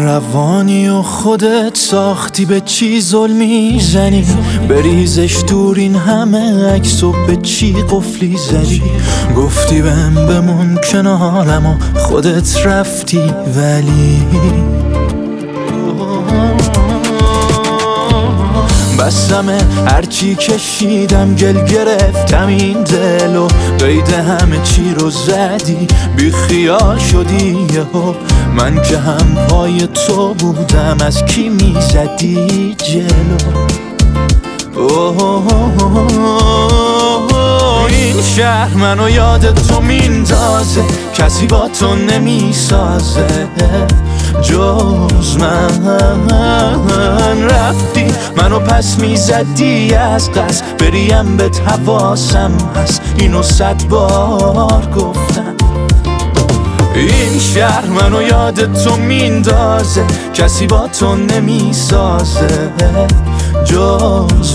روانی و خودت ساختی، به چی ظلمی زنی؟ بریزش دور این همه عکس و به چی قفلی زدی؟ گفتی بهم بمون کنارم و خودت رفتی، ولی بسمه هرچی کشیدم گل گرفتم این دل و قید همه چی رو زدی، بی خیال شدی یهو. من که هم پای تو بودم، از کی میزدی جلو؟ این شهر منو یاد تو میندازه، کسی با تو نمیسازه جز من. رفتی منو پس میزدی از قصد، بریم به حواسم هست، اینو 100 بار گفتم. این شهر منو یاد تو میندازه، کسی با تو نمیسازه جز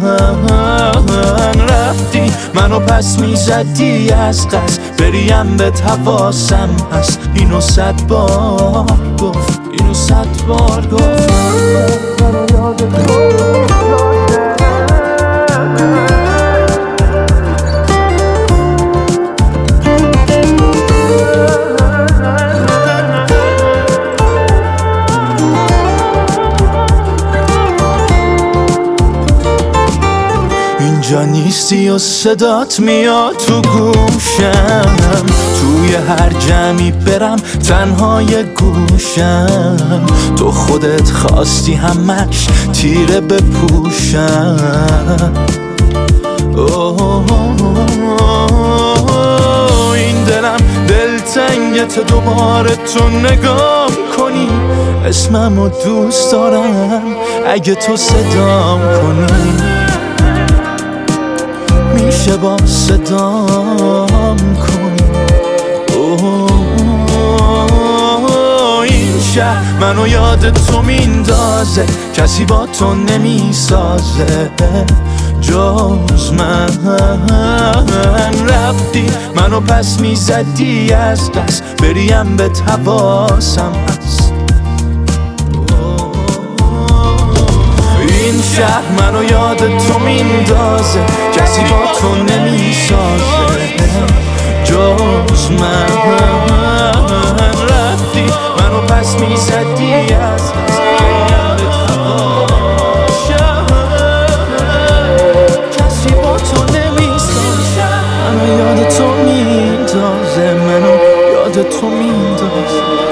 من. رفتی منو پس میزدی از قصد، بریم به حواسم هست، اینو 100 بار گفت، اینو 100 بار گفت. اینجا نیستی و صدات میاد تو گوشم، توی هر جمعی برم تنهای گوشم. تو خودت خواستی همش تیره بپوشم. این دلم دلتنگت، دوباره تو نگام کنی، اسممو دوست دارم اگه تو صدام کنی. میشه با صدام کنی. این شهر منو یاد تو میندازه، کسی با تو نمیسازه جز من. رفتی منو پس میزدی از دست، بریم به حواسم هست. این شهر منو یاد تو میندازه، کسی با تو نمیسازه جز من. رفتی منو پس میزدی از دست، کسی با تو نمیسازه. منو یاد تو میندازه، منو یاد تو میندازه.